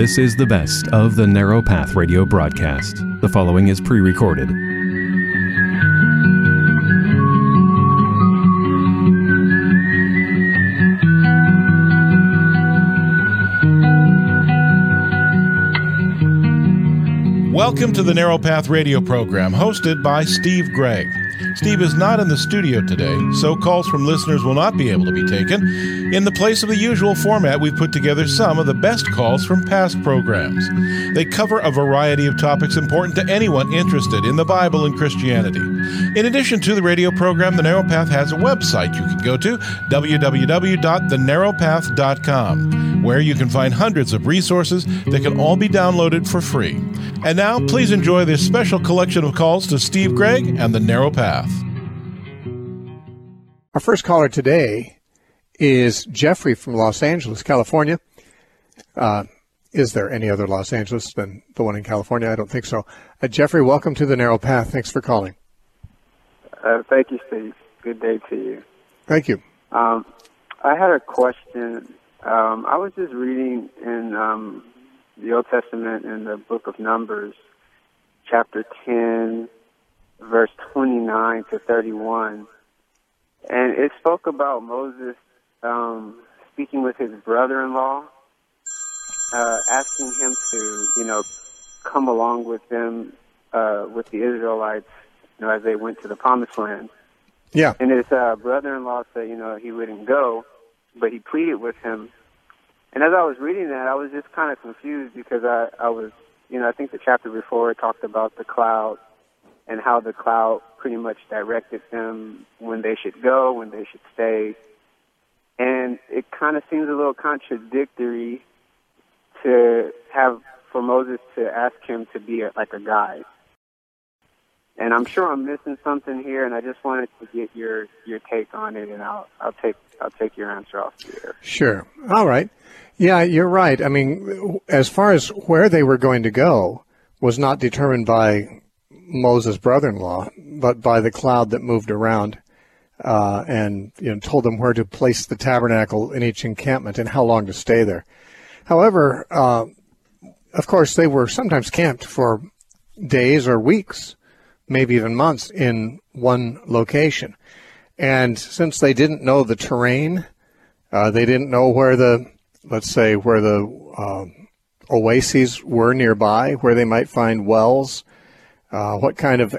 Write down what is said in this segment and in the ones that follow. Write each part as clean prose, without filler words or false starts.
This is the best of the Narrow Path radio broadcast. The following is pre-recorded. Welcome to the Narrow Path radio program, hosted by Steve Gregg. Steve is not in the studio today, so calls from listeners will not be able to be taken. In the place of the usual format, we've put together some of the best calls from past programs. They cover a variety of topics important to anyone interested in the Bible and Christianity. In addition to the radio program, The Narrow Path has a website you can go to, www.thenarrowpath.com, where you can find hundreds of resources that can all be downloaded for free. And now, please enjoy this special collection of calls to Steve Gregg and The Narrow Path. Our first caller today is Jeffrey from Los Angeles, California. Is there any other Los Angeles than the one in California? I don't think so. Jeffrey, welcome to The Narrow Path. Thanks for calling. Thank you, Steve. Good day to you. Thank you. I had a question. I was just reading in the Old Testament in the book of Numbers, chapter 10, verse 29 to 31. And it spoke about Moses speaking with his brother-in-law, asking him to, come along with them, with the Israelites, as they went to the Promised Land. Yeah. And his brother-in-law said, he wouldn't go, but he pleaded with him. And as I was reading that, I was just kind of confused because I was, I think the chapter before it talked about the cloud and how the cloud pretty much directed them when they should go, when they should stay. And it kind of seems a little contradictory for Moses to ask him to be like a guide. And I'm sure I'm missing something here, and I just wanted to get your take on it, and I'll take your answer off here. Sure. All right. Yeah, you're right. I mean, as far as where they were going to go was not determined by Moses' brother-in-law, but by the cloud that moved around and told them where to place the tabernacle in each encampment and how long to stay there. However, of course, they were sometimes camped for days or weeks, maybe even months, in one location. And since they didn't know the terrain, they didn't know where the oases were nearby, where they might find wells, what kind of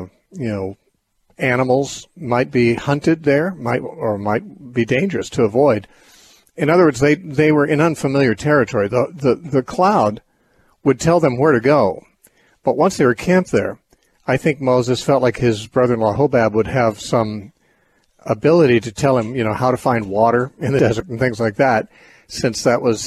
animals might be hunted there, might be dangerous to avoid. In other words, they were in unfamiliar territory. The cloud would tell them where to go, but once they were camped there, I think Moses felt like his brother-in-law Hobab would have some ability to tell him, how to find water in the desert and things like that, since that was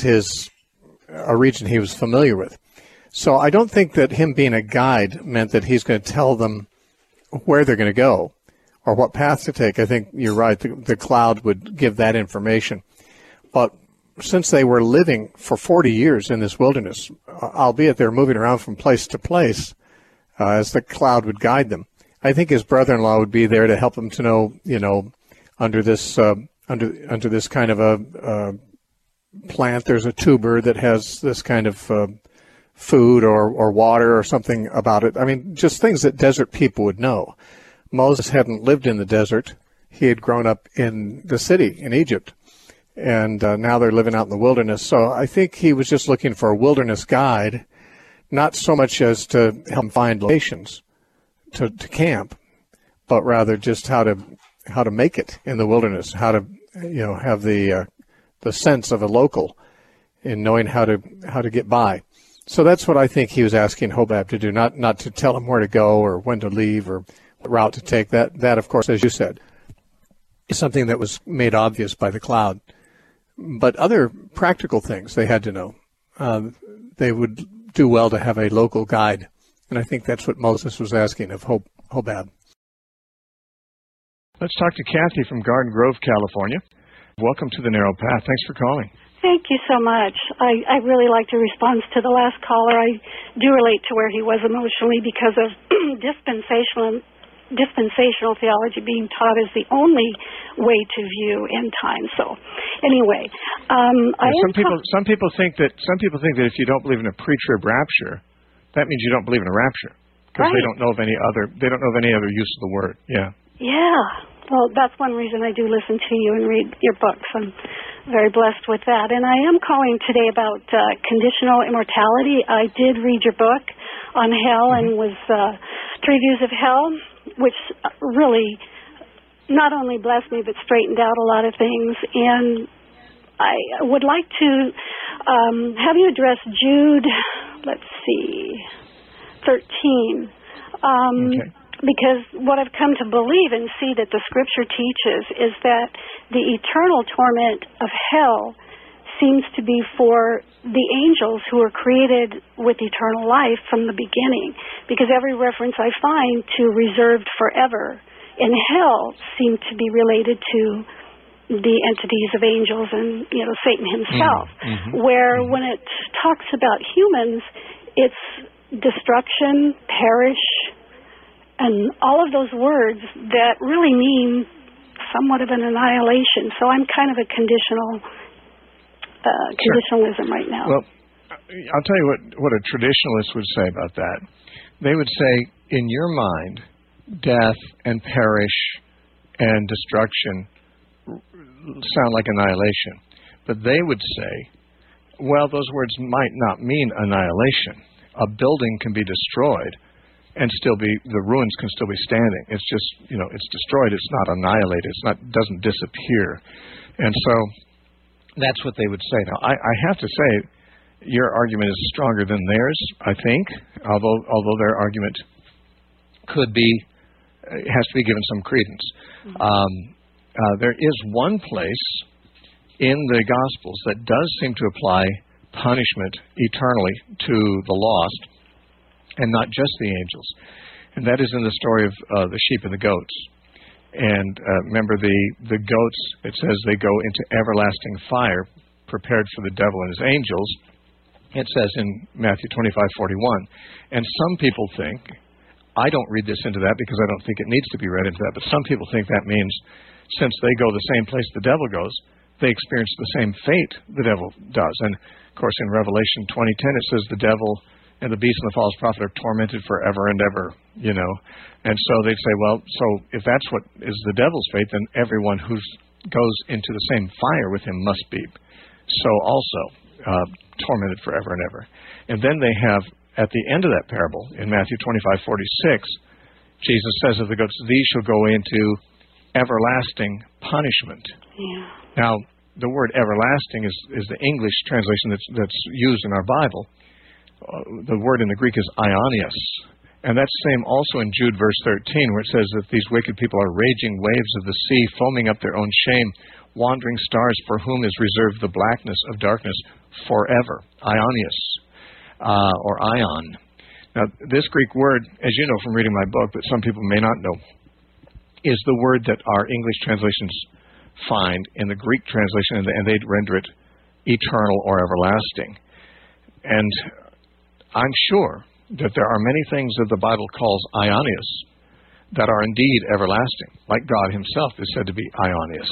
a region he was familiar with. So I don't think that him being a guide meant that he's going to tell them where they're going to go or what path to take. I think you're right. The cloud would give that information. But since they were living for 40 years in this wilderness, albeit they're moving around from place to place, as the cloud would guide them, I think his brother-in-law would be there to help him to know, under this under this kind of a plant, there's a tuber that has this kind of food or water or something about it. I mean, just things that desert people would know. Moses hadn't lived in the desert. He had grown up in the city in Egypt, and now they're living out in the wilderness. So I think he was just looking for a wilderness guide, not so much as to help him find locations to camp, but rather just how to make it in the wilderness, how to have the sense of a local in knowing how to get by. So that's what I think he was asking Hobab to do, not to tell him where to go or when to leave or what route to take. That of course, as you said, is something that was made obvious by the cloud. But other practical things they had to know. They would do well to have a local guide. And I think that's what Moses was asking of Hobab. Let's talk to Kathy from Garden Grove, California. Welcome to the Narrow Path. Thanks for calling. Thank you so much. I really like to respond to the last caller. I do relate to where he was emotionally because of dispensationalism dispensational theology being taught as the only way to view end times. So, anyway, some people think that if you don't believe in a pre-trib rapture, that means you don't believe in a rapture because they don't know of any other use of the word. Yeah. Yeah. Well, that's one reason I do listen to you and read your books. I'm very blessed with that. And I am calling today about conditional immortality. I did read your book on hell and was previews of hell, which really not only blessed me but straightened out a lot of things. And I would like to have you address Jude, 13. Okay. Because what I've come to believe and see that the Scripture teaches is that the eternal torment of hell seems to be for the angels who are created with eternal life from the beginning. Because every reference I find to reserved forever in hell seem to be related to the entities of angels and, Satan himself. Where when it talks about humans, it's destruction, perish, and all of those words that really mean somewhat of an annihilation. So I'm kind of a conditionalism right now. Well, I'll tell you what a traditionalist would say about that. They would say, in your mind, death and perish and destruction sound like annihilation. But they would say, well, those words might not mean annihilation. A building can be destroyed and the ruins can still be standing. It's just, it's destroyed. It's not annihilated. It doesn't disappear. And so that's what they would say. Now, I have to say, your argument is stronger than theirs, I think, although their argument has to be given some credence. There is one place in the Gospels that does seem to apply punishment eternally to the lost, and not just the angels. And that is in the story of the sheep and the goats. And remember, the goats, it says they go into everlasting fire, prepared for the devil and his angels. It says in Matthew 25:41. And some people think, I don't read this into that because I don't think it needs to be read into that, but some people think that means since they go the same place the devil goes, they experience the same fate the devil does. And, of course, in Revelation 20:10, it says the devil and the beast and the false prophet are tormented forever and ever, And so they'd say, well, so if that's what is the devil's fate, then everyone who goes into the same fire with him must be so also tormented forever and ever. And then they have, at the end of that parable, in Matthew 25:46, Jesus says of the goats, these shall go into everlasting punishment. Yeah. Now, the word everlasting is the English translation that's used in our Bible. The word in the Greek is aionios. And that's the same also in Jude verse 13, where it says that these wicked people are raging waves of the sea, foaming up their own shame, wandering stars for whom is reserved the blackness of darkness forever. Aionios, or ion. Now, this Greek word, as you know from reading my book, but some people may not know, is the word that our English translations find in the Greek translation, and they'd render it eternal or everlasting. And I'm sure that there are many things that the Bible calls aionios that are indeed everlasting, like God himself is said to be aionios.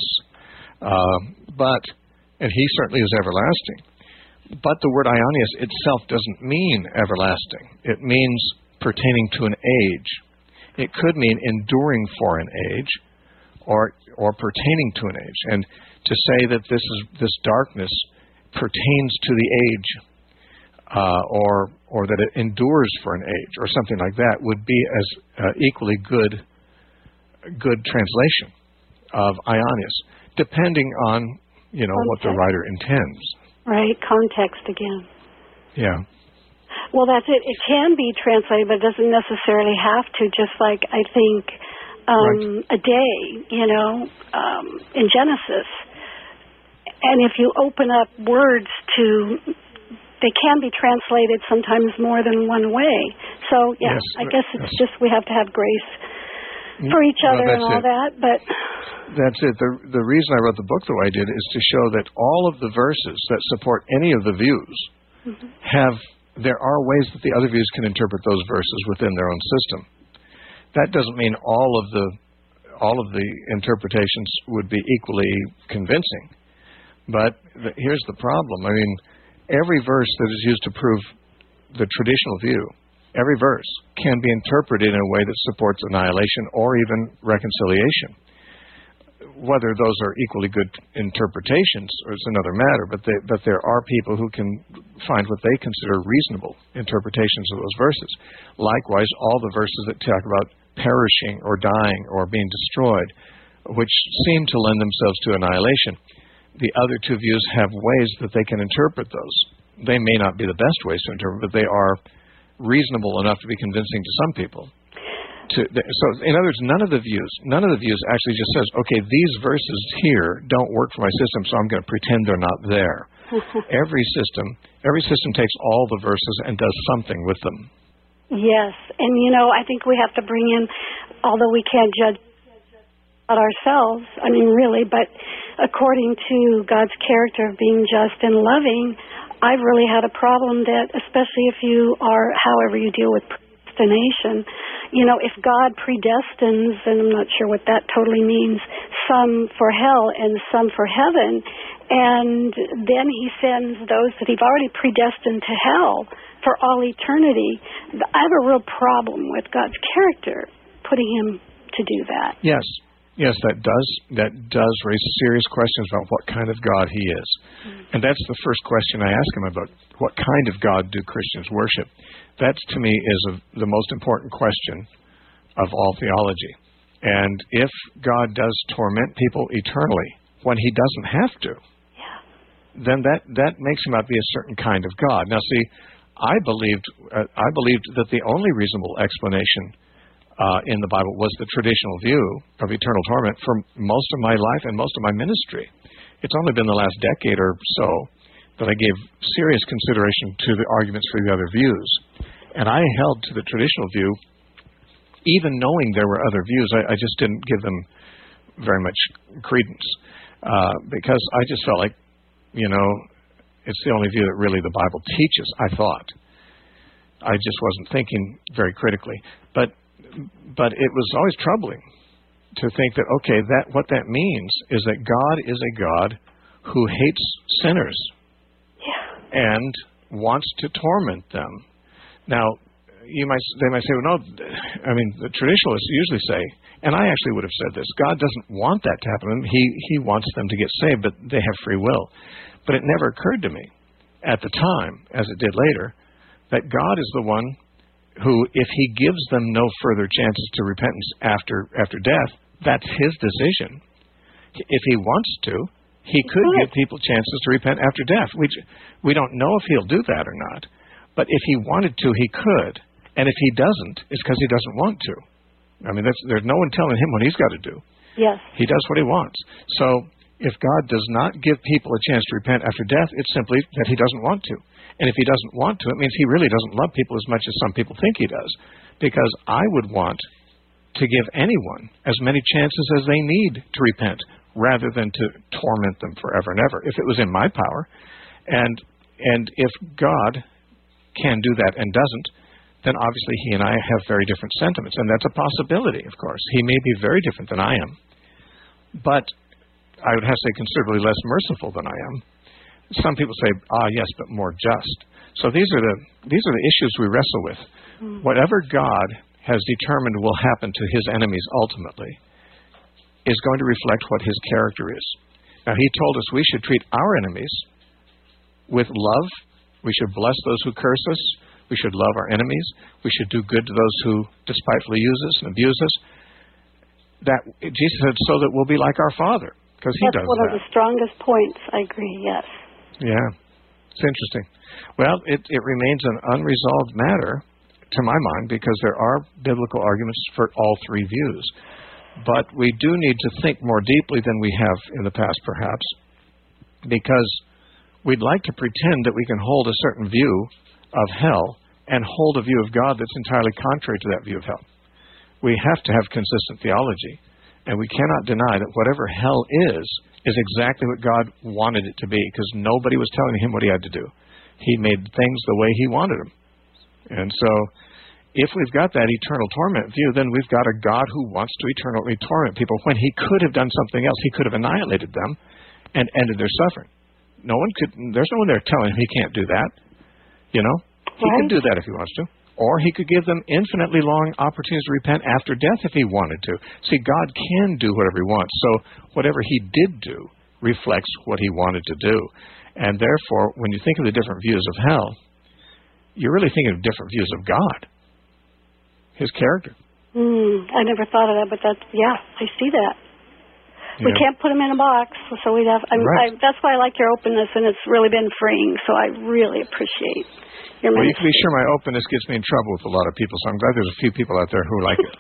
And he certainly is everlasting. But the word aionios itself doesn't mean everlasting. It means pertaining to an age. It could mean enduring for an age or pertaining to an age. And to say that this darkness pertains to the age, or that it endures for an age, or something like that, would be as equally good translation of aionios, depending on what the writer intends. Right, context again. Yeah. Well, that's it. It can be translated, but it doesn't necessarily have to. Just like I think a day, in Genesis, and if you open up words to. They can be translated sometimes more than one way. So, yes, I guess it's just we have to have grace for each other and all that. But that's it. The reason I wrote the book the way I did is to show that all of the verses that support any of the views there are ways that the other views can interpret those verses within their own system. That doesn't mean all of the interpretations would be equally convincing. But here's the problem. I mean, every verse that is used to prove the traditional view, every verse can be interpreted in a way that supports annihilation or even reconciliation. Whether those are equally good interpretations is another matter, but there are people who can find what they consider reasonable interpretations of those verses. Likewise, all the verses that talk about perishing or dying or being destroyed, which seem to lend themselves to annihilation, the other two views have ways that they can interpret those. They may not be the best ways to interpret, but they are reasonable enough to be convincing to some people. So, in other words, none of the views actually just says, okay, these verses here don't work for my system, so I'm going to pretend they're not there. Every system takes all the verses and does something with them. Yes, and I think we have to bring in, although we can't judge ourselves, really, but according to God's character of being just and loving, I've really had a problem that, especially if you are, however you deal with predestination, if God predestines, and I'm not sure what that totally means, some for hell and some for heaven, and then he sends those that he've already predestined to hell for all eternity, I have a real problem with God's character putting him to do that. Yes, that does raise serious questions about what kind of God he is. And that's the first question I ask him about, what kind of God do Christians worship? That, to me, is the most important question of all theology. And if God does torment people eternally when he doesn't have to, then that makes him out to be a certain kind of God. Now, see, I believed that the only reasonable explanation in the Bible was the traditional view of eternal torment for most of my life and most of my ministry. It's only been the last decade or so that I gave serious consideration to the arguments for the other views. And I held to the traditional view, even knowing there were other views. I just didn't give them very much credence because I just felt like, it's the only view that really the Bible teaches, I thought. I just wasn't thinking very critically. But it was always troubling to think that, okay, what that means is that God is a God who hates sinners and wants to torment them. Now, they might say, well, no, the traditionalists usually say, and I actually would have said this, God doesn't want that to happen. He wants them to get saved, but they have free will. But it never occurred to me at the time, as it did later, that God is the one who, if he gives them no further chances to repentance after death, that's his decision. If he wants to, he could give people chances to repent after death. We don't know if he'll do that or not. But if he wanted to, he could. And if he doesn't, it's because he doesn't want to. There's no one telling him what he's got to do. Yes. He does what he wants. So if God does not give people a chance to repent after death, it's simply that he doesn't want to. And if he doesn't want to, it means he really doesn't love people as much as some people think he does. Because I would want to give anyone as many chances as they need to repent, rather than to torment them forever and ever, if it was in my power. And if God can do that and doesn't, then obviously he and I have very different sentiments. And that's a possibility, of course. He may be very different than I am. But I would have to say considerably less merciful than I am. Some people say, yes, but more just. So these are the issues we wrestle with. Whatever God has determined will happen to his enemies ultimately is going to reflect what his character is. Now, he told us we should treat our enemies with love. We should bless those who curse us. We should love our enemies. We should do good to those who despitefully use us and abuse us. That Jesus said, so that we'll be like our Father, because he does that. That's one of the strongest points. I agree, yes. Yeah, it's interesting. Well, it remains an unresolved matter, to my mind, because there are biblical arguments for all three views. But we do need to think more deeply than we have in the past, perhaps, because we'd like to pretend that we can hold a certain view of hell and hold a view of God that's entirely contrary to that view of hell. We have to have consistent theology, and we cannot deny that whatever hell is exactly what God wanted it to be, because nobody was telling him what he had to do. He made things the way he wanted them. And so if we've got that eternal torment view, then we've got a God who wants to eternally torment people when he could have done something else. He could have annihilated them and ended their suffering. There's no one there telling him he can't do that. He can do that if he wants to. Or he could give them infinitely long opportunities to repent after death if he wanted to. See, God can do whatever he wants. So whatever he did do reflects what he wanted to do. And therefore, when you think of the different views of hell, you're really thinking of different views of God, his character. I never thought of that, but I see that. Yeah. We can't put him in a box, so we'd have. That's why I like your openness, and it's really been freeing. So I really appreciate your. Well, you can be sure my openness gets me in trouble with a lot of people. So I'm glad there's a few people out there who like it.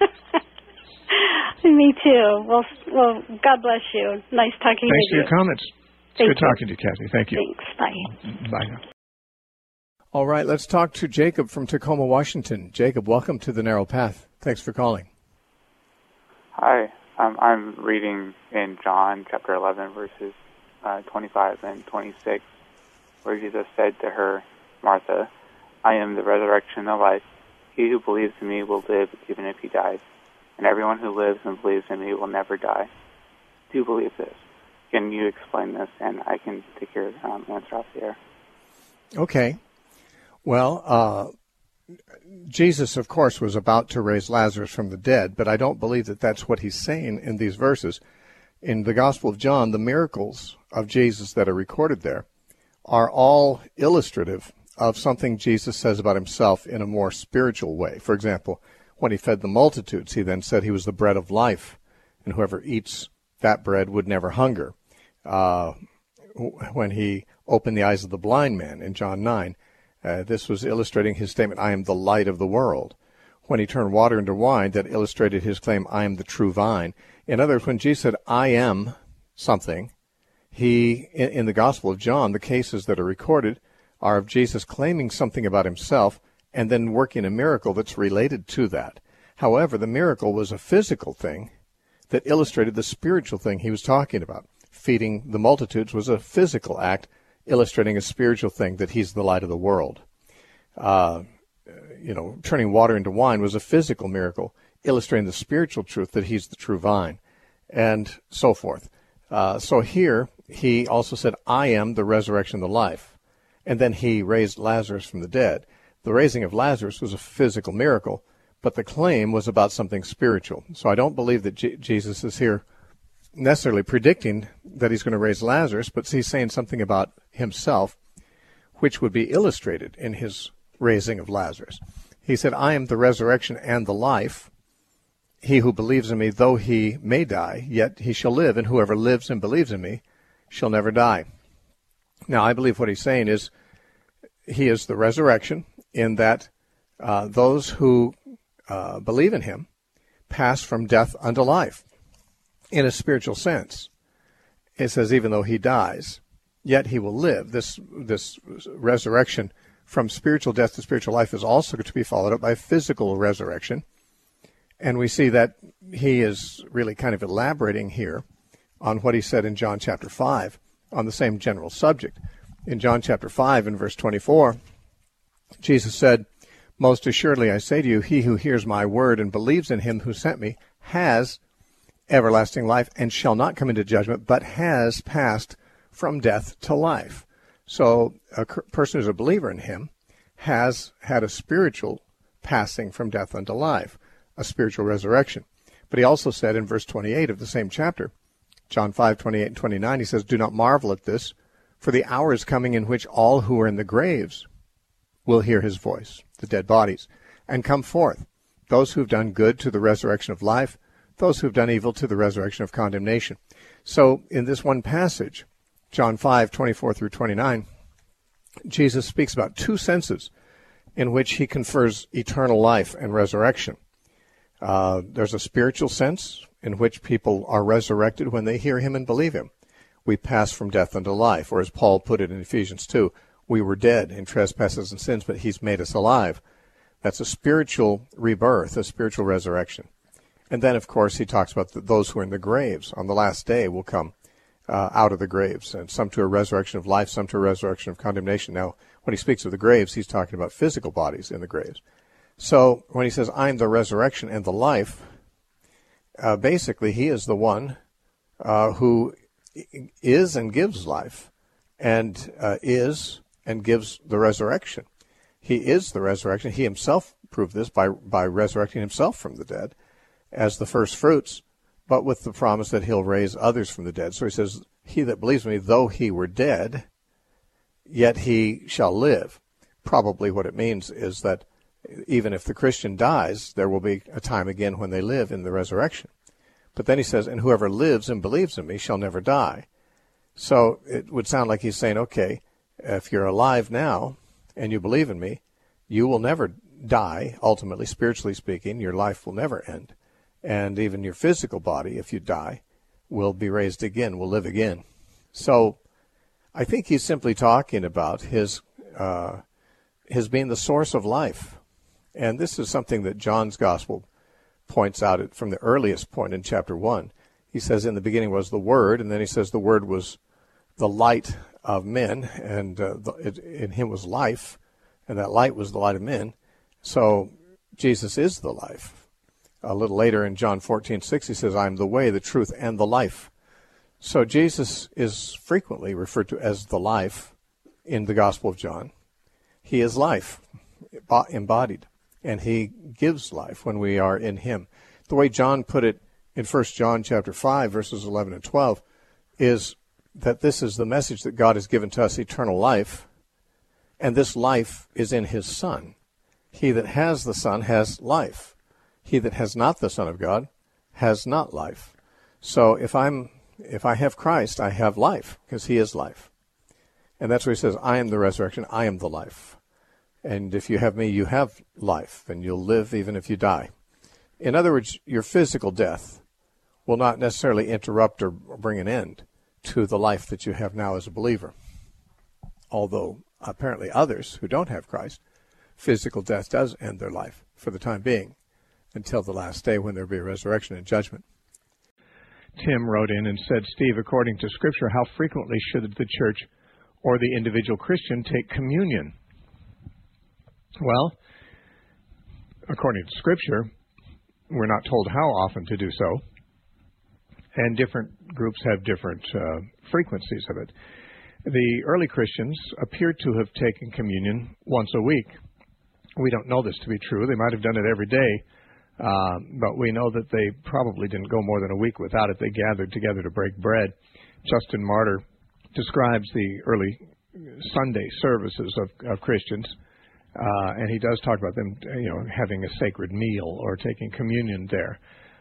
Me too. Well, God bless you. Nice talking to you. Thanks for your comments. It's good talking to you, Kathy. Thank you. Thanks. Bye. Bye now. All right, let's talk to Jacob from Tacoma, Washington. Jacob, welcome to The Narrow Path. Thanks for calling. Hi. I'm reading in John chapter 11, verses 25 and 26, where Jesus said to her, Martha, I am the resurrection and the life. He who believes in me will live even if he dies, and everyone who lives and believes in me will never die. Do you believe this? Can you explain this, and I can take your answer off the air? Okay. Well, Jesus, of course, was about to raise Lazarus from the dead, but I don't believe that that's what he's saying in these verses. In the Gospel of John, the miracles of Jesus that are recorded there are all illustrative of something Jesus says about himself in a more spiritual way. For example, when he fed the multitudes, he then said he was the bread of life, and whoever eats that bread would never hunger. When he opened the eyes of the blind man in John 9, this was illustrating his statement, I am the light of the world. When he turned water into wine, that illustrated his claim, I am the true vine. In other words, when Jesus said, I am something, in the Gospel of John, the cases that are recorded are of Jesus claiming something about himself and then working a miracle that's related to that. However, the miracle was a physical thing that illustrated the spiritual thing he was talking about. Feeding the multitudes was a physical act illustrating a spiritual thing, that he's the light of the world. Turning water into wine was a physical miracle, illustrating the spiritual truth that he's the true vine, and so forth. So here, he also said, I am the resurrection and the life. And then he raised Lazarus from the dead. The raising of Lazarus was a physical miracle, but the claim was about something spiritual. So I don't believe that Jesus is here necessarily predicting that he's going to raise Lazarus, but he's saying something about himself, which would be illustrated in his raising of Lazarus. He said, I am the resurrection and the life. He who believes in me, though he may die, yet he shall live, and whoever lives and believes in me shall never die. Now, I believe what he's saying is he is the resurrection, in that those who believe in him pass from death unto life. In a spiritual sense, it says even though he dies, yet he will live. This resurrection from spiritual death to spiritual life is also to be followed up by physical resurrection. And we see that he is really kind of elaborating here on what he said in John chapter 5 on the same general subject. In John chapter 5 and verse 24, Jesus said, Most assuredly I say to you, he who hears my word and believes in him who sent me has everlasting life and shall not come into judgment, but has passed from death to life. So a person who's a believer in him has had a spiritual passing from death unto life, a spiritual resurrection. But he also said in verse 28 of the same chapter, John 5:28 and 29, he says, Do not marvel at this, for the hour is coming in which all who are in the graves will hear his voice, the dead bodies, and come forth, those who have done good to the resurrection of life, those who have done evil to the resurrection of condemnation. So in this one passage, John 5:24 through 29, Jesus speaks about two senses in which he confers eternal life and resurrection. There's a spiritual sense in which people are resurrected when they hear him and believe him. We pass from death unto life, or as Paul put it in Ephesians 2, we were dead in trespasses and sins, but he's made us alive. That's a spiritual rebirth, a spiritual resurrection. And then, of course, he talks about those who are in the graves on the last day will come out of the graves, and some to a resurrection of life, some to a resurrection of condemnation. Now, when he speaks of the graves, he's talking about physical bodies in the graves. So when he says, I'm the resurrection and the life, basically he is the one who is and gives life, and is and gives the resurrection. He is the resurrection. He himself proved this by resurrecting himself from the dead as the first fruits, but with the promise that he'll raise others from the dead. So he says, he that believes me, though he were dead, yet he shall live. Probably what it means is that even if the Christian dies, there will be a time again when they live in the resurrection. But then he says, and whoever lives and believes in me shall never die. So it would sound like he's saying, okay, if you're alive now and you believe in me, you will never die, ultimately, spiritually speaking. Your life will never end. And even your physical body, if you die, will be raised again, will live again. So I think he's simply talking about his being the source of life. And this is something that John's Gospel points out from the earliest point in chapter 1. He says, in the beginning was the Word, and then he says the Word was the light of men, and in him was life, and that light was the light of men. So Jesus is the life. A little later in John 14:6, he says, I am the way, the truth, and the life. So Jesus is frequently referred to as the life in the Gospel of John. He is life embodied, and he gives life when we are in him. The way John put it in 1 John chapter 5, verses 11 and 12, is that this is the message that God has given to us, eternal life, and this life is in his Son. He that has the Son has life. He that has not the Son of God has not life. So if I have Christ, I have life, because he is life. And that's what he says, I am the resurrection, I am the life. And if you have me, you have life, and you'll live even if you die. In other words, your physical death will not necessarily interrupt or bring an end to the life that you have now as a believer. Although, apparently others who don't have Christ, physical death does end their life for the time being, until the last day when there will be a resurrection and judgment. Tim wrote in and said, Steve, according to Scripture, how frequently should the church or the individual Christian take communion? Well, according to Scripture, we're not told how often to do so, and different groups have different frequencies of it. The early Christians appeared to have taken communion once a week. We don't know this to be true. They might have done it every day, but we know that they probably didn't go more than a week without it. They gathered together to break bread. Justin Martyr describes the early Sunday services of Christians, and he does talk about them, having a sacred meal or taking communion there.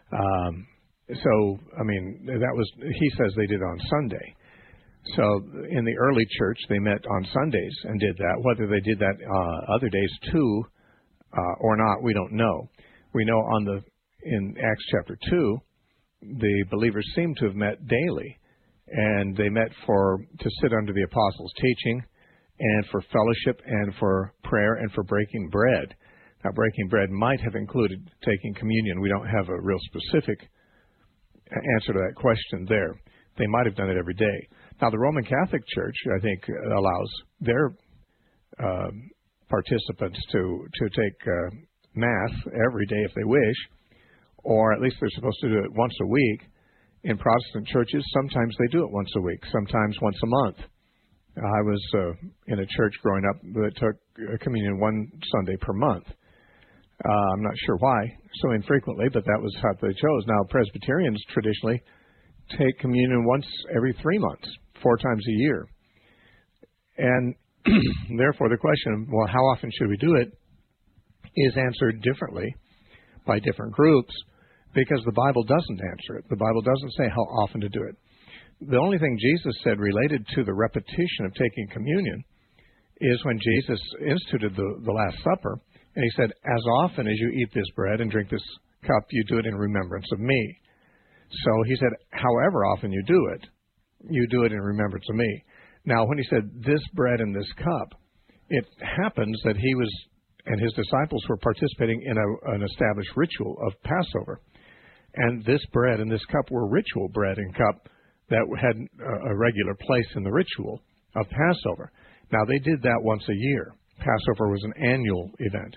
He says they did on Sunday. So in the early church, they met on Sundays and did that. Whether they did that other days too or not, we don't know. We know in Acts chapter 2, the believers seem to have met daily, and they met to sit under the apostles' teaching, and for fellowship, and for prayer, and for breaking bread. Now, breaking bread might have included taking communion. We don't have a real specific answer to that question there. They might have done it every day. Now, the Roman Catholic Church, I think, allows their participants to take Mass every day if they wish, or at least they're supposed to do it once a week. In Protestant churches, sometimes they do it once a week, sometimes once a month. I was in a church growing up that took communion one Sunday per month. I'm not sure why so infrequently, but that was how they chose. Now, Presbyterians traditionally take communion once every 3 months, 4 times a year. And therefore, the question, well, how often should we do it, is answered differently by different groups, because the Bible doesn't answer it. The Bible doesn't say how often to do it. The only thing Jesus said related to the repetition of taking communion is when Jesus instituted the Last Supper, and he said, as often as you eat this bread and drink this cup, you do it in remembrance of me. So he said, however often you do it in remembrance of me. Now, when he said this bread and this cup, it happens that he was and his disciples were participating in an established ritual of Passover. And this bread and this cup were ritual bread and cup that had a regular place in the ritual of Passover. Now, they did that once a year. Passover was an annual event.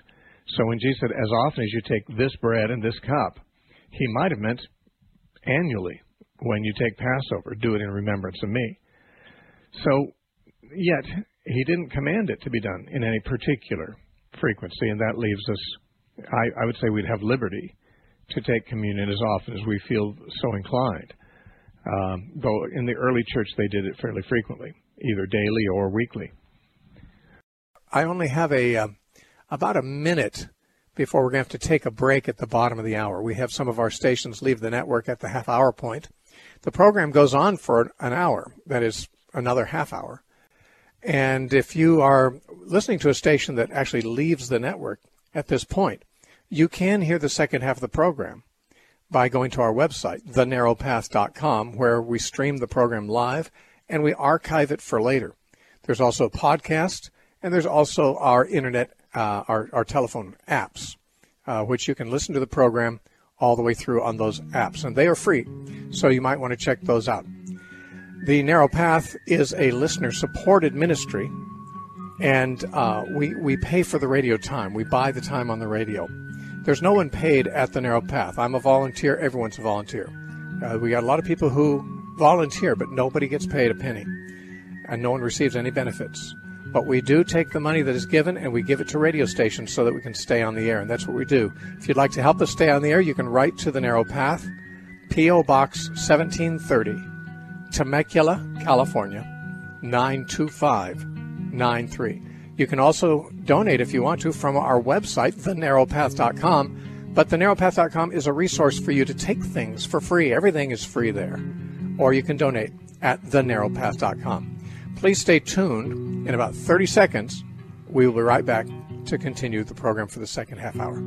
So when Jesus said, as often as you take this bread and this cup, he might have meant annually. When you take Passover, do it in remembrance of me. So, yet, he didn't command it to be done in any particular frequency, and that leaves us, I would say we'd have liberty to take communion as often as we feel so inclined. Though in the early church they did it fairly frequently, either daily or weekly. I only have about a minute before we're going to have to take a break at the bottom of the hour. We have some of our stations leave the network at the half-hour point. The program goes on for an hour, that is another half hour. And if you are listening to a station that actually leaves the network at this point, you can hear the second half of the program by going to our website, thenarrowpath.com, where we stream the program live and we archive it for later. There's also a podcast, and there's also our internet, our telephone apps, which you can listen to the program all the way through on those apps, and they are free, so you might want to check those out. The Narrow Path is a listener-supported ministry, and we pay for the radio time. We buy the time on the radio. There's no one paid at the Narrow Path. I'm a volunteer. Everyone's a volunteer. We got a lot of people who volunteer, but nobody gets paid a penny, and no one receives any benefits. But we do take the money that is given and we give it to radio stations so that we can stay on the air, and that's what we do. If you'd like to help us stay on the air, you can write to the Narrow Path, P.O. Box 1730, Temecula, California, 92593. You can also donate if you want to from our website, thenarrowpath.com, but thenarrowpath.com is a resource for you to take things for free. Everything is free there. Or you can donate at thenarrowpath.com. Please stay tuned. In about 30 seconds, we will be right back to continue the program for the second half hour.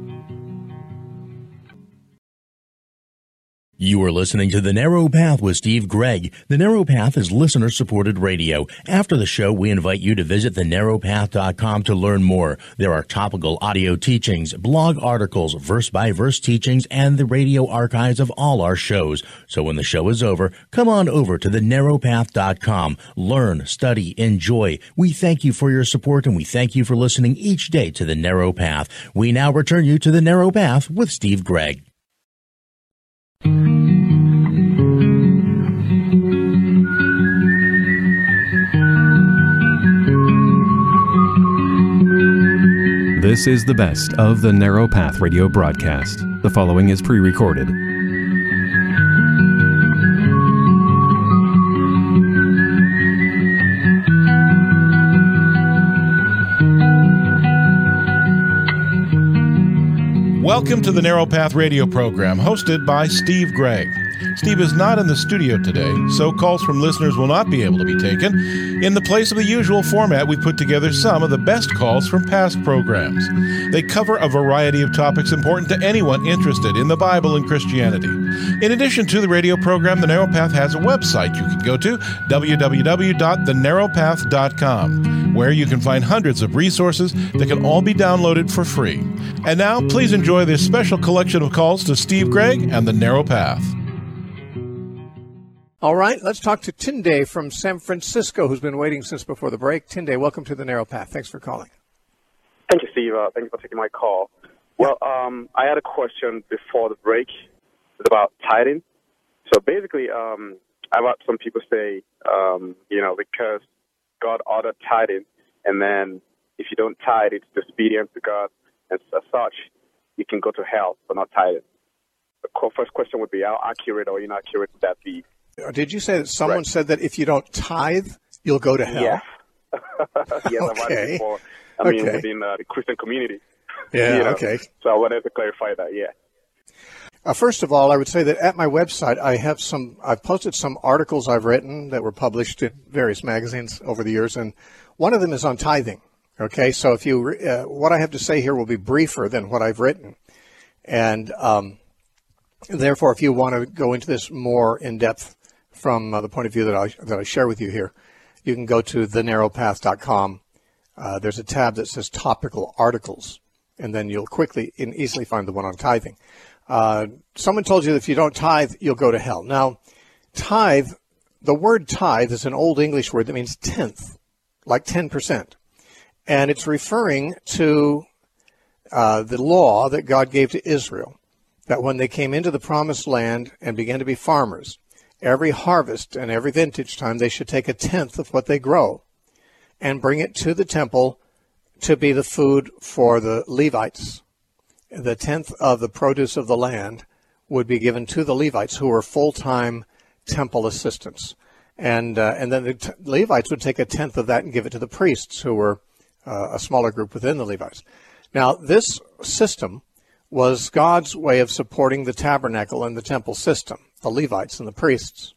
You are listening to The Narrow Path with Steve Gregg. The Narrow Path is listener-supported radio. After the show, we invite you to visit thenarrowpath.com to learn more. There are topical audio teachings, blog articles, verse-by-verse teachings, and the radio archives of all our shows. So when the show is over, come on over to thenarrowpath.com. Learn, study, enjoy. We thank you for your support, and we thank you for listening each day to The Narrow Path. We now return you to The Narrow Path with Steve Gregg. This is the best of the Narrow Path radio broadcast. The following is pre-recorded. Welcome to the Narrow Path radio program, hosted by Steve Gregg. Steve is not in the studio today, so calls from listeners will not be able to be taken. In the place of the usual format, we put together some of the best calls from past programs. They cover a variety of topics important to anyone interested in the Bible and Christianity. In addition to the radio program, The Narrow Path has a website you can go to, www.thenarrowpath.com, where you can find hundreds of resources that can all be downloaded for free. And now, please enjoy this special collection of calls to Steve Gregg and The Narrow Path. All right, let's talk to Tunde from San Francisco, who's been waiting since before the break. Tunde, welcome to the Narrow Path. Thanks for calling. Thank you, Steve. Thank you for taking my call. Well, I had a question before the break. It's about tithing. So basically, I've had some people say, because God ordered tithing, and then if you don't tithe, it's disobedience to God, and as such, you can go to hell for not tithing. The first question would be, how accurate or inaccurate would that be? Did you say that someone said that if you don't tithe, you'll go to hell? Yes. Yes, I've had it before. Within the Christian community. Yeah, okay. So I wanted to clarify that, yeah. First of all, I would say that at my website, I've posted some articles I've written that were published in various magazines over the years, and one of them is on tithing. Okay, so if you, what I have to say here will be briefer than what I've written, and therefore, if you want to go into this more in depth from the point of view that I share with you here, you can go to thenarrowpath.com. There's a tab that says topical articles, and then you'll quickly and easily find the one on tithing. Someone told you that if you don't tithe, you'll go to hell. Now, tithe, the word tithe is an old English word that means tenth, like 10%. And it's referring to the law that God gave to Israel, that when they came into the promised land and began to be farmers, every harvest and every vintage time they should take a tenth of what they grow and bring it to the temple to be the food for the Levites. The tenth of the produce of the land would be given to the Levites, who were full-time temple assistants. And then the Levites would take a tenth of that and give it to the priests, who were a smaller group within the Levites. Now, this system was God's way of supporting the tabernacle and the temple system, the Levites and the priests.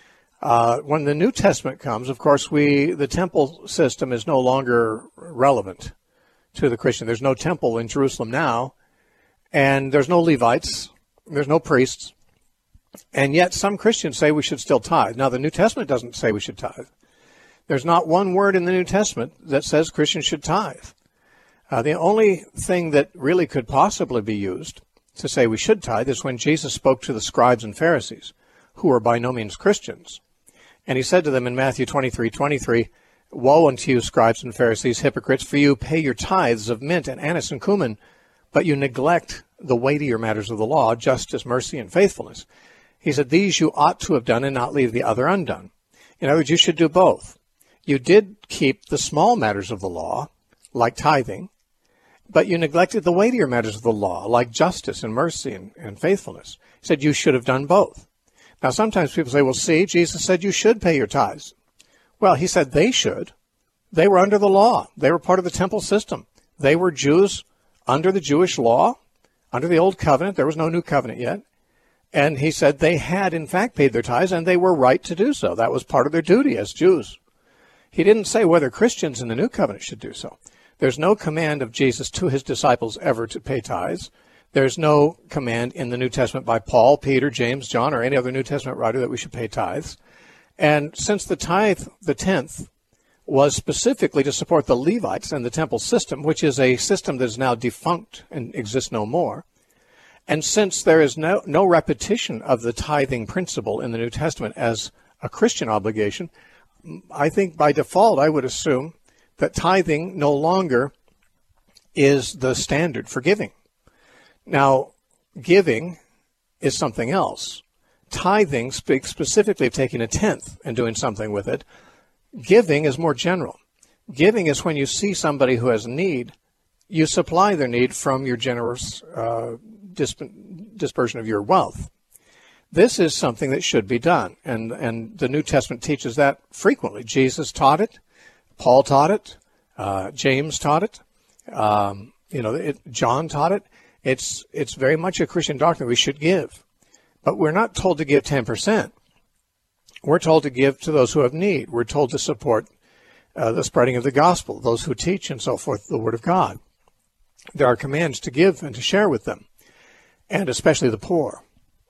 When the New Testament comes, of course, the temple system is no longer relevant to the Christian. There's no temple in Jerusalem now, and there's no Levites, there's no priests, and yet some Christians say we should still tithe. Now, the New Testament doesn't say we should tithe. There's not one word in the New Testament that says Christians should tithe. The only thing that really could possibly be used to say we should tithe is when Jesus spoke to the scribes and Pharisees, who were by no means Christians. And he said to them in Matthew 23:23, "Woe unto you, scribes and Pharisees, hypocrites, for you pay your tithes of mint and anise and cumin, but you neglect the weightier matters of the law, justice, mercy, and faithfulness." He said, "These you ought to have done and not leave the other undone." In other words, you should do both. You did keep the small matters of the law, like tithing, but you neglected the weightier matters of the law, like justice and mercy and faithfulness. He said you should have done both. Now, sometimes people say, well, see, Jesus said you should pay your tithes. Well, he said they should. They were under the law. They were part of the temple system. They were Jews under the Jewish law, under the Old Covenant. There was no New Covenant yet. And he said they had, in fact, paid their tithes, and they were right to do so. That was part of their duty as Jews. He didn't say whether Christians in the New Covenant should do so. There's no command of Jesus to his disciples ever to pay tithes. There's no command in the New Testament by Paul, Peter, James, John, or any other New Testament writer that we should pay tithes. And since the tithe, the tenth, was specifically to support the Levites and the temple system, which is a system that is now defunct and exists no more, and since there is no repetition of the tithing principle in the New Testament as a Christian obligation, I think by default I would assume that tithing no longer is the standard for giving. Now, giving is something else. Tithing speaks specifically of taking a tenth and doing something with it. Giving is more general. Giving is when you see somebody who has need, you supply their need from your generous dispersion of your wealth. This is something that should be done, and the New Testament teaches that frequently. Jesus taught it. Paul taught it. James taught it. John taught it. It's very much a Christian doctrine we should give. But we're not told to give 10%. We're told to give to those who have need. We're told to support the spreading of the gospel, those who teach and so forth, the Word of God. There are commands to give and to share with them, and especially the poor.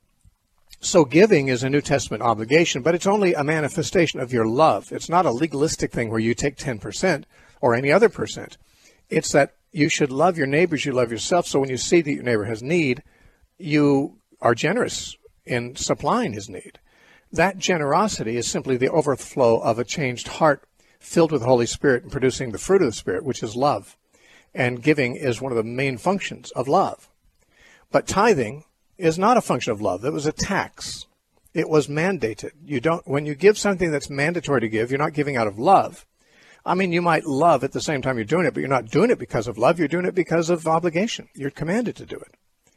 So giving is a New Testament obligation, but it's only a manifestation of your love. It's not a legalistic thing where you take 10% or any other percent. It's that you should love your neighbors, you love yourself, so when you see that your neighbor has need, you are generous in supplying his need. That generosity is simply the overflow of a changed heart filled with the Holy Spirit and producing the fruit of the Spirit, which is love. And giving is one of the main functions of love. But tithing is not a function of love. It was a tax. It was mandated. When you give something that's mandatory to give, you're not giving out of love. I mean, you might love at the same time you're doing it, but you're not doing it because of love. You're doing it because of obligation. You're commanded to do it.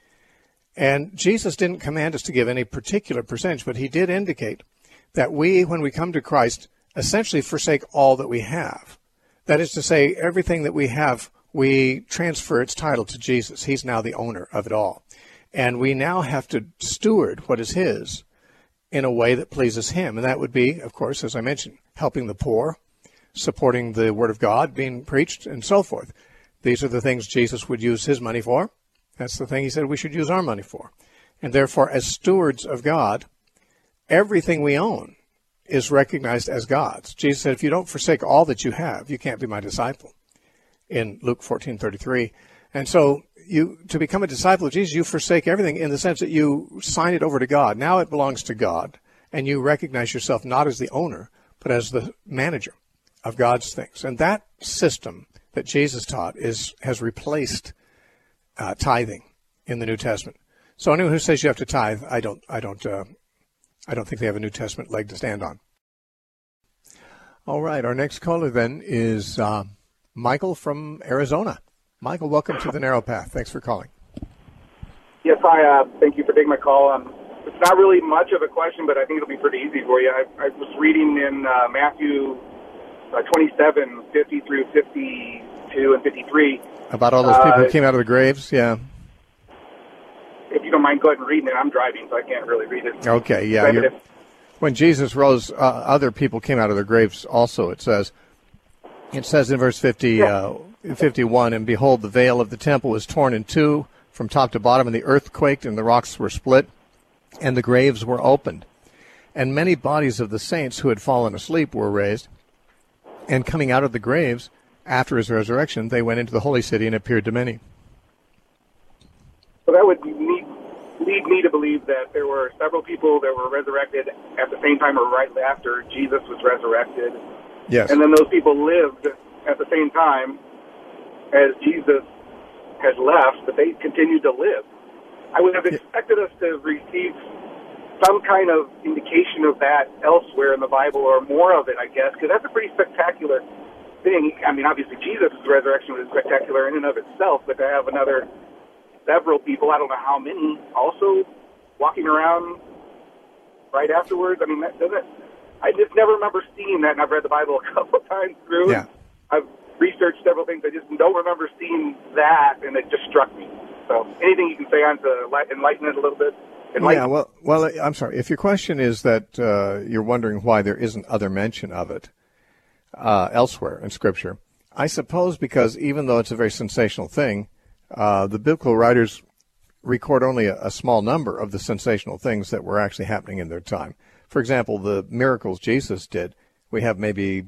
And Jesus didn't command us to give any particular percentage, but he did indicate that we, when we come to Christ, essentially forsake all that we have. That is to say, everything that we have, we transfer its title to Jesus. He's now the owner of it all. And we now have to steward what is his in a way that pleases him. And that would be, of course, as I mentioned, helping the poor, supporting the Word of God being preached, and so forth. These are the things Jesus would use his money for. That's the thing he said we should use our money for. And therefore, as stewards of God, everything we own is recognized as God's. Jesus said, if you don't forsake all that you have, you can't be my disciple, in Luke 14:33. And so to become a disciple of Jesus, you forsake everything in the sense that you sign it over to God. Now it belongs to God, and you recognize yourself not as the owner, but as the manager of God's things. And that system that Jesus taught has replaced tithing in the New Testament. So anyone who says you have to tithe, I don't think they have a New Testament leg to stand on. All right, our next caller then is Michael from Arizona. Michael, welcome to the Narrow Path. Thanks for calling. Yes, hi. Thank you for taking my call. It's not really much of a question, but I think it'll be pretty easy for you. I was reading in Matthew 27, 50 through 52 and 53. About all those people who came out of the graves, yeah. If you don't mind, go ahead and read it. I'm driving, so I can't really read it. Okay, yeah. When Jesus rose, other people came out of their graves also, it says. It says in verse 51, and behold, the veil of the temple was torn in two from top to bottom, and the earth quaked, and the rocks were split, and the graves were opened. And many bodies of the saints who had fallen asleep were raised, and coming out of the graves after his resurrection, they went into the holy city and appeared to many. So that would lead me to believe that there were several people that were resurrected at the same time or right after Jesus was resurrected. Yes. And then those people lived at the same time as Jesus had left, but they continued to live. I would have expected us to receive some kind of indication of that elsewhere in the Bible, or more of it, I guess, because that's a pretty spectacular thing. I mean, obviously Jesus' resurrection was spectacular in and of itself, but to have another several people, I don't know how many, also walking around right afterwards, I mean, that doesn't, I just never remember seeing that, and I've read the Bible a couple of times through. Yeah. I've researched several things. I just don't remember seeing that, and it just struck me. So anything you can say on to enlighten it a little bit? Yeah, well, I'm sorry. If your question is that you're wondering why there isn't other mention of it elsewhere in Scripture, I suppose because even though it's a very sensational thing, the biblical writers record only a small number of the sensational things that were actually happening in their time. For example, the miracles Jesus did, we have maybe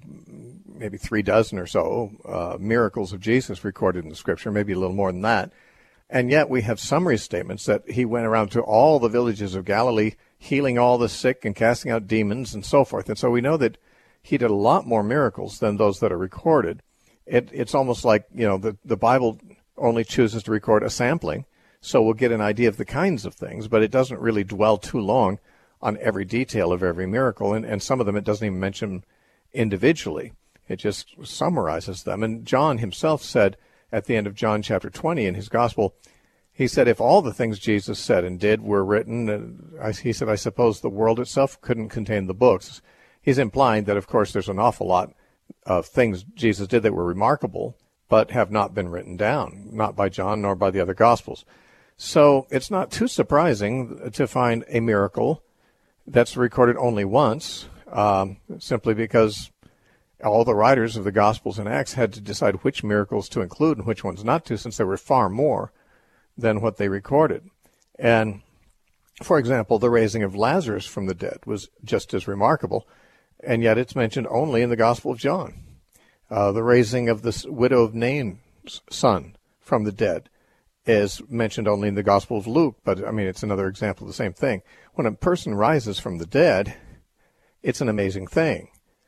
3 dozen or so miracles of Jesus recorded in the Scripture, maybe a little more than that. And yet we have summary statements that he went around to all the villages of Galilee, healing all the sick and casting out demons and so forth. And so we know that he did a lot more miracles than those that are recorded. It's almost like, the Bible only chooses to record a sampling, so we'll get an idea of the kinds of things, but it doesn't really dwell too long on every detail of every miracle. And some of them it doesn't even mention individually. It just summarizes them. And John himself said, at the end of John chapter 20 in his gospel, he said, if all the things Jesus said and did were written, he said, I suppose the world itself couldn't contain the books. He's implying that, of course, there's an awful lot of things Jesus did that were remarkable, but have not been written down, not by John nor by the other gospels. So it's not too surprising to find a miracle that's recorded only once, simply because all the writers of the Gospels and Acts had to decide which miracles to include and which ones not to, since there were far more than what they recorded. And, for example, the raising of Lazarus from the dead was just as remarkable, and yet it's mentioned only in the Gospel of John. The raising of the widow of Nain's son from the dead is mentioned only in the Gospel of Luke, but, I mean, it's another example of the same thing. When a person rises from the dead, it's an amazing thing.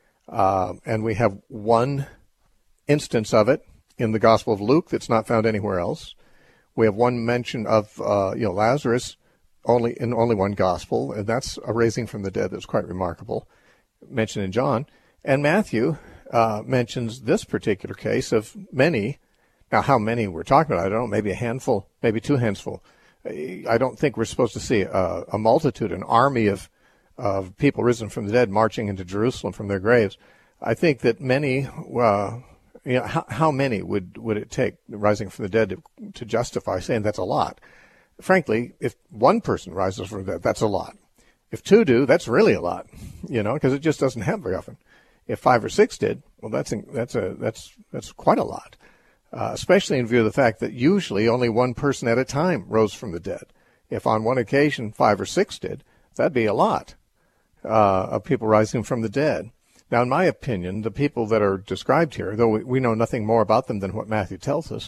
And we have one instance of it in the Gospel of Luke that's not found anywhere else. We have one mention of Lazarus in only one Gospel, and that's a raising from the dead that's quite remarkable, mentioned in John. And Matthew mentions this particular case of many. Now, how many we're talking about, I don't know, maybe a handful, maybe 2 handfuls. I don't think we're supposed to see a multitude, an army of people risen from the dead marching into Jerusalem from their graves. I think that many, how many would it take rising from the dead to justify saying that's a lot? Frankly, if one person rises from the dead, that's a lot. If 2 do, that's really a lot, because it just doesn't happen very often. If 5 or 6 did, well, that's quite a lot, especially in view of the fact that usually only one person at a time rose from the dead. If on one occasion 5 or 6 did, that'd be a lot of people rising from the dead. Now, in my opinion, the people that are described here, though we know nothing more about them than what Matthew tells us,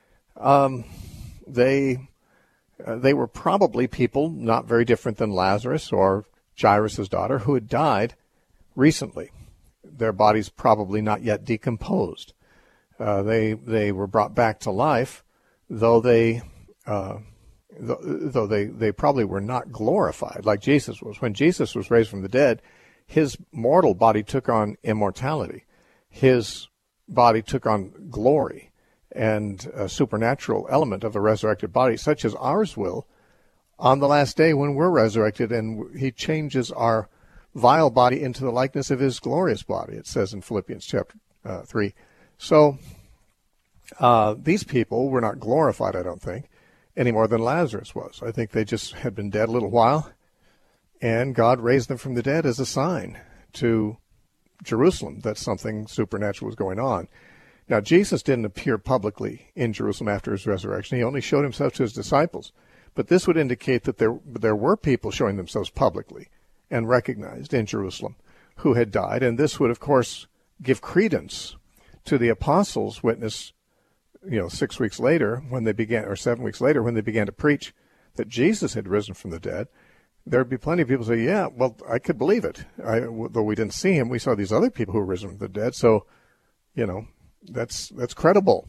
they were probably people not very different than Lazarus or Jairus' daughter who had died recently. Their bodies probably not yet decomposed. They were brought back to life, though they though they probably were not glorified like Jesus was. When Jesus was raised from the dead, his mortal body took on immortality. His body took on glory and a supernatural element of a resurrected body, such as ours will on the last day when we're resurrected, and he changes our vile body into the likeness of his glorious body, it says in Philippians chapter 3. So these people were not glorified, I don't think, any more than Lazarus was. I think they just had been dead a little while, and God raised them from the dead as a sign to Jerusalem that something supernatural was going on. Now, Jesus didn't appear publicly in Jerusalem after his resurrection. He only showed himself to his disciples. But this would indicate that there were people showing themselves publicly and recognized in Jerusalem who had died. And this would, of course, give credence to the apostles' witness, 6 weeks later when they began, or 7 weeks later when they began to preach that Jesus had risen from the dead. There'd be plenty of people say, yeah, well, I could believe it. Though we didn't see him, we saw these other people who were risen from the dead. So, that's credible.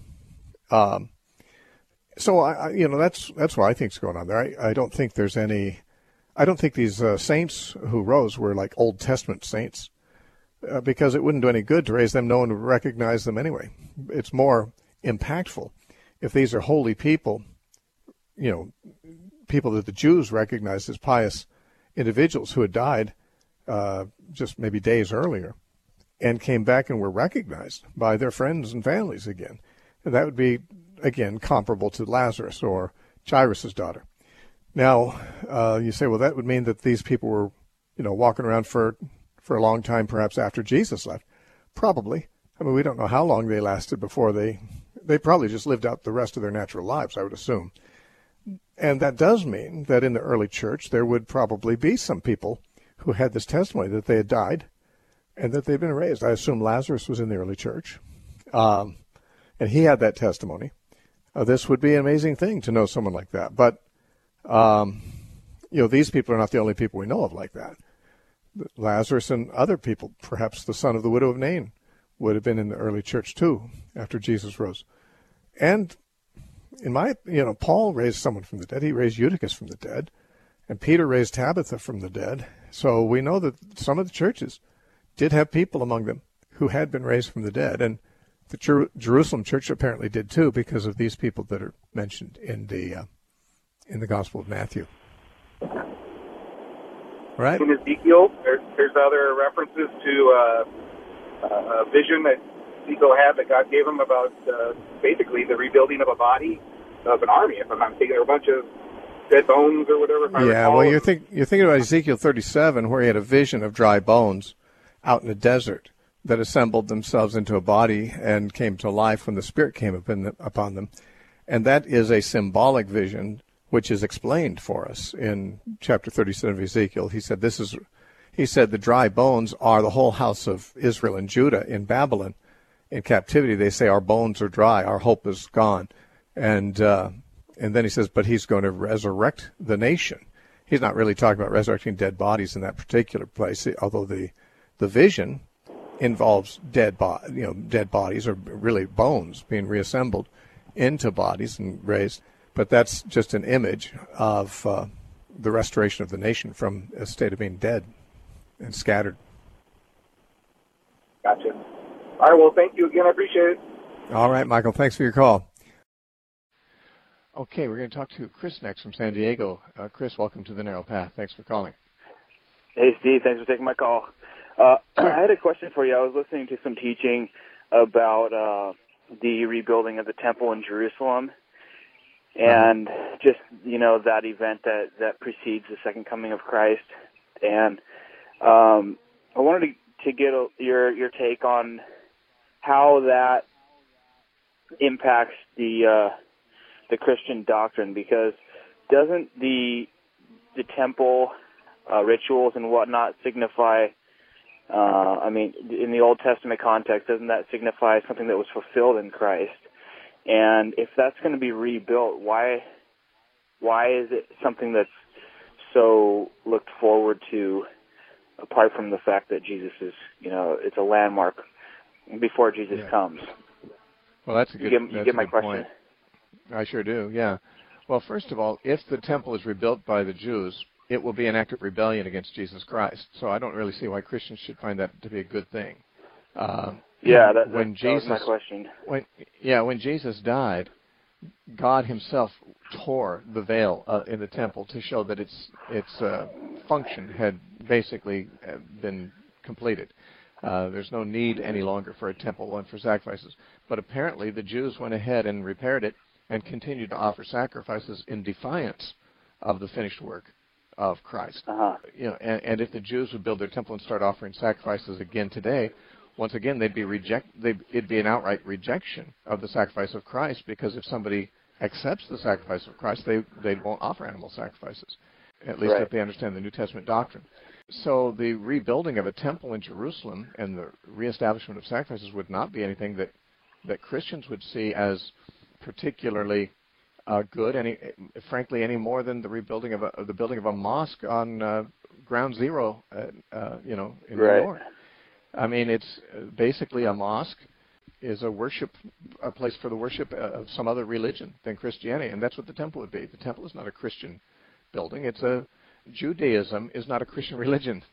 So that's what I think is going on there. I don't think there's any. I don't think these saints who rose were like Old Testament saints, because it wouldn't do any good to raise them. No one would recognize them anyway. It's more impactful if these are holy people, people that the Jews recognized as pious individuals who had died just maybe days earlier, and came back and were recognized by their friends and families again. And that would be, again, comparable to Lazarus or Jairus' daughter. Now, you say, well, that would mean that these people were, walking around for a long time, perhaps after Jesus left. Probably. I mean, we don't know how long they lasted before they probably just lived out the rest of their natural lives, I would assume. And that does mean that in the early church, there would probably be some people who had this testimony that they had died and that they'd been raised. I assume Lazarus was in the early church, and he had that testimony. This would be an amazing thing to know someone like that. But, these people are not the only people we know of like that. Lazarus and other people, perhaps the son of the widow of Nain, would have been in the early church too after Jesus rose. And Paul raised someone from the dead. He raised Eutychus from the dead. And Peter raised Tabitha from the dead. So we know that some of the churches did have people among them who had been raised from the dead. And the Jerusalem church apparently did too, because of these people that are mentioned in the Gospel of Matthew. Right? In Ezekiel, there's other references to a vision that Ezekiel had that God gave him about basically the rebuilding of a body of an army. If I'm not mistaken, there were a bunch of dead bones or whatever. Yeah, well, you're thinking about Ezekiel 37, where he had a vision of dry bones out in the desert that assembled themselves into a body and came to life when the Spirit came upon them. And that is a symbolic vision, which is explained for us in chapter 37 of Ezekiel. He said the dry bones are the whole house of Israel and Judah in Babylon. In captivity, they say, our bones are dry, our hope is gone. And then he says, but he's going to resurrect the nation. He's not really talking about resurrecting dead bodies in that particular place, although the vision involves dead bodies, or really bones being reassembled into bodies and raised. But that's just an image of the restoration of the nation from a state of being dead and scattered. Gotcha. All right, well, thank you again. I appreciate it. All right, Michael, thanks for your call. Okay, we're going to talk to Chris next from San Diego. Chris, welcome to the Narrow Path. Thanks for calling. Hey, Steve. Thanks for taking my call. I had a question for you. I was listening to some teaching about the rebuilding of the temple in Jerusalem, and just, that event that precedes the second coming of Christ. And I wanted to get your take on how that impacts the Christian doctrine, because doesn't the temple rituals and whatnot signify, in the Old Testament context, doesn't that signify something that was fulfilled in Christ? And if that's going to be rebuilt, why is it something that's so looked forward to, apart from the fact that Jesus is, it's a landmark before Jesus comes? Well, that's a good. You get my question. Point. I sure do. Yeah. Well, first of all, if the temple is rebuilt by the Jews, it will be an act of rebellion against Jesus Christ. So I don't really see why Christians should find that to be a good thing. That was my question. When Jesus died, God Himself tore the veil in the temple to show that its function had basically been completed. There's no need any longer for a temple and for sacrifices. But apparently the Jews went ahead and repaired it and continued to offer sacrifices in defiance of the finished work of Christ. And if the Jews would build their temple and start offering sacrifices again today, once again it'd be an outright rejection of the sacrifice of Christ, because if somebody accepts the sacrifice of Christ, they won't offer animal sacrifices, at least if they understand the New Testament doctrine. So the rebuilding of a temple in Jerusalem and the reestablishment of sacrifices would not be anything that Christians would see as particularly good, frankly, any more than the rebuilding of the building of a mosque on Ground Zero, in New York. I mean, it's basically a mosque is a place for the worship of some other religion than Christianity, and that's what the temple would be. The temple is not a Christian building. Judaism is not a Christian religion.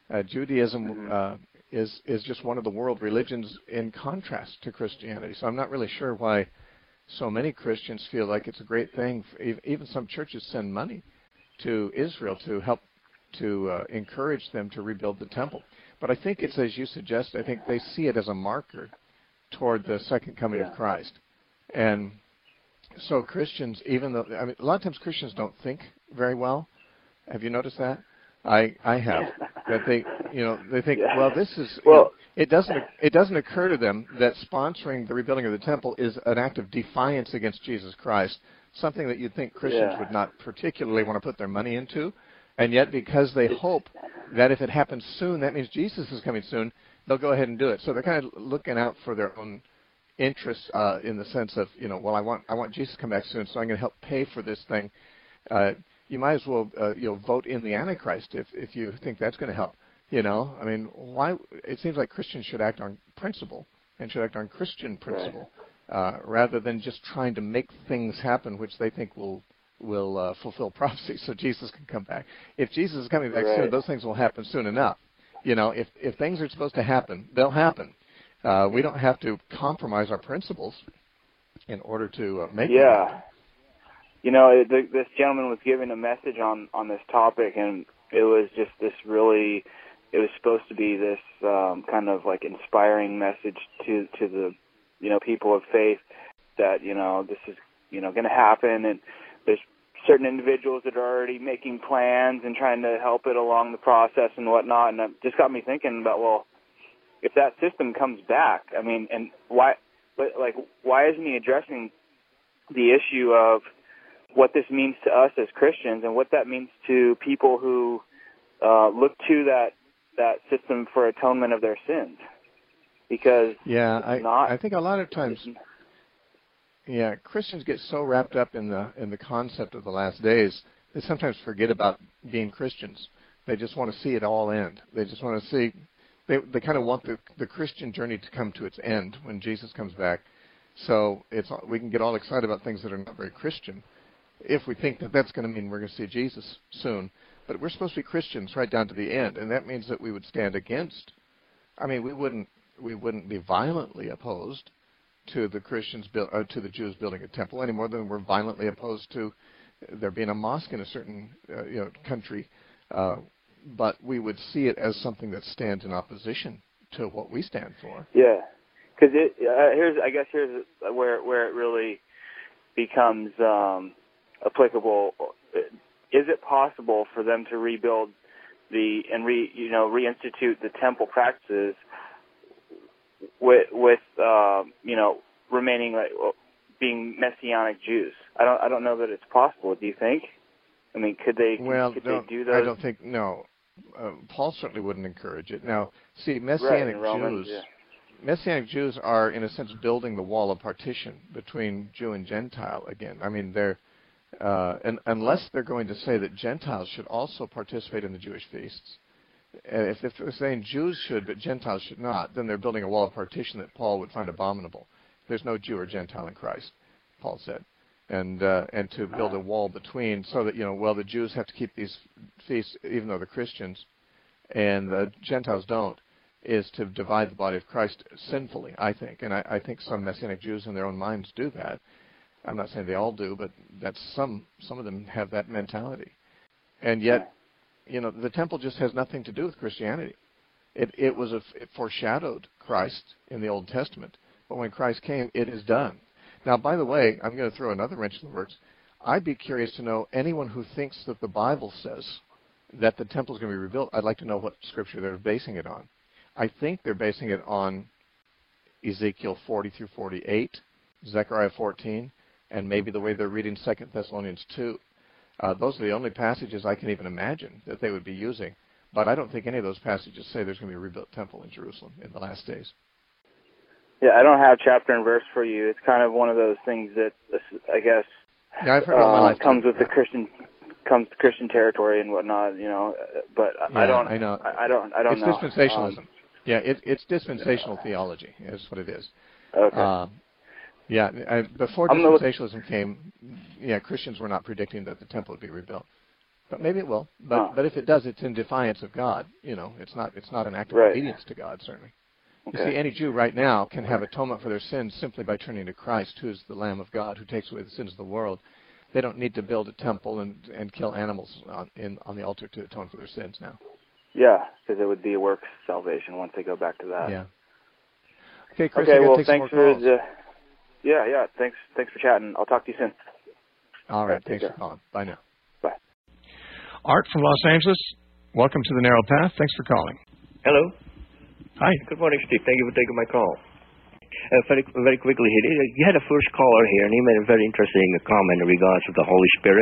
Judaism is just one of the world religions in contrast to Christianity. So I'm not really sure why so many Christians feel like it's a great thing. Even some churches send money to Israel to help to encourage them to rebuild the temple. But I think it's, as you suggest, I think they see it as a marker toward the second coming of Christ. And so Christians, even though, a lot of times Christians don't think very well. Have you noticed that? I have. That they think, well, this is, it doesn't occur to them that sponsoring the rebuilding of the temple is an act of defiance against Jesus Christ, something that you'd think Christians would not particularly want to put their money into. And yet, because they hope that if it happens soon, that means Jesus is coming soon, they'll go ahead and do it. So they're kind of looking out for their own interests in the sense of, well, I want Jesus to come back soon, so I'm going to help pay for this thing. You might as well, vote in the Antichrist if you think that's going to help. I mean, why? It seems like Christians should act on principle and should act on Christian principle rather than just trying to make things happen which they think will fulfill prophecy so Jesus can come back. If Jesus is coming back soon, those things will happen soon enough. If things are supposed to happen, they'll happen. We don't have to compromise our principles in order to make them happen. This gentleman was giving a message on this topic, and it was just this really, it was supposed to be this kind of like inspiring message to the, people of faith that, this is, going to happen, and there's certain individuals that are already making plans and trying to help it along the process and whatnot, and it just got me thinking about, well, if that system comes back, I mean, and why isn't he addressing the issue of what this means to us as Christians and what that means to people who look to that system for atonement of their sins? Because I think a lot of times, Christians get so wrapped up in the concept of the last days, they sometimes forget about being Christians. They just want to see it all end. They just want to see. They kind of want the Christian journey to come to its end when Jesus comes back. So we can get all excited about things that are not very Christian if we think that that's going to mean we're going to see Jesus soon. But we're supposed to be Christians right down to the end, and that means that we would stand against. I mean, we wouldn't be violently opposed to the to the Jews building a temple any more than we're violently opposed to there being a mosque in a certain country. But we would see it as something that stands in opposition to what we stand for. Yeah, because here's where it really becomes applicable. Is it possible for them to rebuild reinstitute the temple practices with remaining being Messianic Jews? I don't know that it's possible. Do you think? I mean, could they do those? I don't think, no. Paul certainly wouldn't encourage it. Now, see, Messianic Jews are, in a sense, building the wall of partition between Jew and Gentile again. I mean, unless they're going to say that Gentiles should also participate in the Jewish feasts. If they're saying Jews should but Gentiles should not, then they're building a wall of partition that Paul would find abominable. There's no Jew or Gentile in Christ, Paul said. and to build a wall between, so that the Jews have to keep these feasts even though they're Christians, and the Gentiles don't, is to divide the body of Christ sinfully, I think. And I think some Messianic Jews in their own minds do that. I'm not saying they all do, but that's some of them have that mentality. And yet, the temple just has nothing to do with Christianity. It foreshadowed Christ in the Old Testament, but when Christ came, it is done. Now, by the way, I'm going to throw another wrench in the works. I'd be curious to know anyone who thinks that the Bible says that the temple is going to be rebuilt. I'd like to know what scripture they're basing it on. I think they're basing it on Ezekiel 40 through 48, Zechariah 14, and maybe the way they're reading 2 Thessalonians 2. Those are the only passages I can even imagine that they would be using. But I don't think any of those passages say there's going to be a rebuilt temple in Jerusalem in the last days. Yeah, I don't have chapter and verse for you. It's kind of one of those things that I guess I've heard all my life comes with the Christian territory and whatnot. But yeah, I don't. I know. I don't it's know. It's dispensationalism. It's dispensational theology is what it is. Okay. Before dispensationalism came, Christians were not predicting that the temple would be rebuilt. But maybe it will. But if it does, it's in defiance of God. It's not an act of obedience to God, certainly. Okay. You see, any Jew right now can have atonement for their sins simply by turning to Christ, who is the Lamb of God, who takes away the sins of the world. They don't need to build a temple and kill animals on the altar to atone for their sins now. Yeah, because it would be a work salvation once they go back to that. Yeah. Okay, Chris. Okay, well, thanks for thanks for chatting. I'll talk to you soon. All right. Thanks for calling. Bye now. Bye. Art from Los Angeles. Welcome to the Narrow Path. Thanks for calling. Hello. Hi. Good morning, Steve. Thank you for taking my call. Very quickly here, you had a first caller here, and he made a very interesting comment in regards to the Holy Spirit.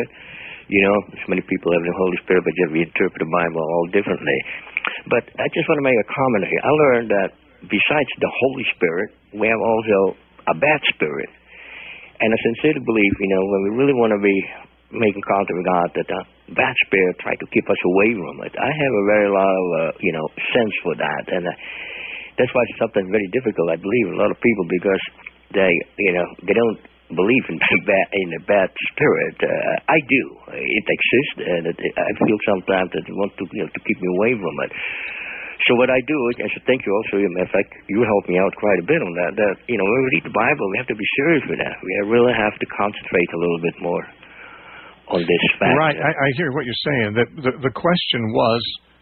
So many people have the Holy Spirit, but yet we interpret the Bible all differently. But I just want to make a comment here. I learned that besides the Holy Spirit, we have also a bad spirit. And I sincerely believe, when we really want to be making contact with God, that the bad spirit try to keep us away from it. I have a very lot of, sense for that. And that's why it's something very difficult, I believe, a lot of people, because they don't believe in the bad spirit. I do. It exists, and I feel sometimes that they want to keep me away from it. So what I do is, I thank you also, in fact, you helped me out quite a bit on that, when we read the Bible, we have to be serious with that. We really have to concentrate a little bit more on this fact. Right. I hear what you're saying. That the question was,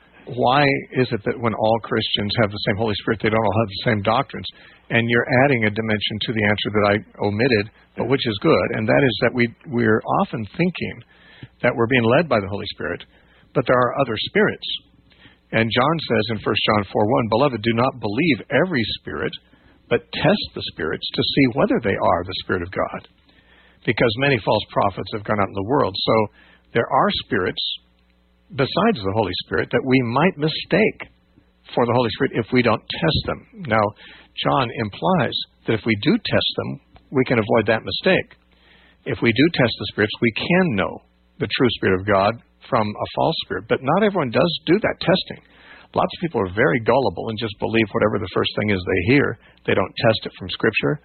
why is it that when all Christians have the same Holy Spirit, they don't all have the same doctrines? And you're adding a dimension to the answer that I omitted, but which is good, and that is that we're often thinking that we're being led by the Holy Spirit, but there are other spirits. And John says in 1 John 4:1, "Beloved, do not believe every spirit, but test the spirits to see whether they are the Spirit of God. Because many false prophets have gone out in the world." So there are spirits besides the Holy Spirit that we might mistake for the Holy Spirit if we don't test them. Now, John implies that if we do test them, we can avoid that mistake. If we do test the spirits, we can know the true Spirit of God from a false spirit. But not everyone does do that testing. Lots of people are very gullible and just believe whatever the first thing is they hear. They don't test it from Scripture,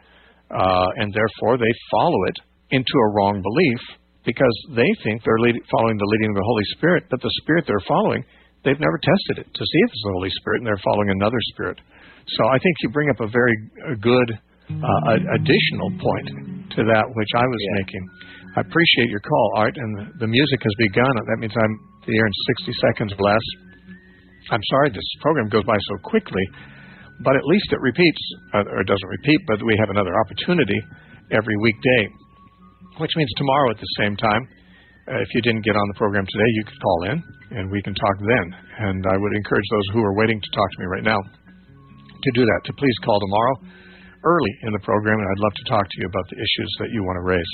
and therefore they follow it into a wrong belief because they think they're following the leading of the Holy Spirit, but the Spirit they're following, they've never tested it to see if it's the Holy Spirit, and they're following another spirit. So I think you bring up a very good additional point to that which I was making. I appreciate your call, Art, and the music has begun. That means I'm here in 60 seconds or less. I'm sorry this program goes by so quickly, but at least it repeats, or it doesn't repeat, but we have another opportunity every weekday, which means tomorrow at the same time, if you didn't get on the program today, you could call in, and we can talk then. And I would encourage those who are waiting to talk to me right now to do that, to please call tomorrow early in the program, and I'd love to talk to you about the issues that you want to raise.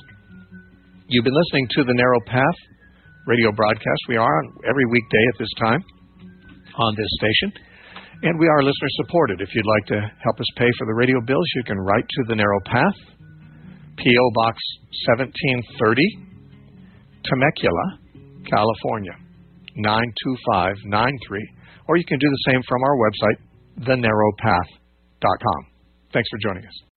You've been listening to the Narrow Path radio broadcast. We are on every weekday at this time on this station, and we are listener-supported. If you'd like to help us pay for the radio bills, you can write to the Narrow Path, P.O. Box 1730, Temecula, California, 92593, or you can do the same from our website, thenarrowpath.com. Thanks for joining us.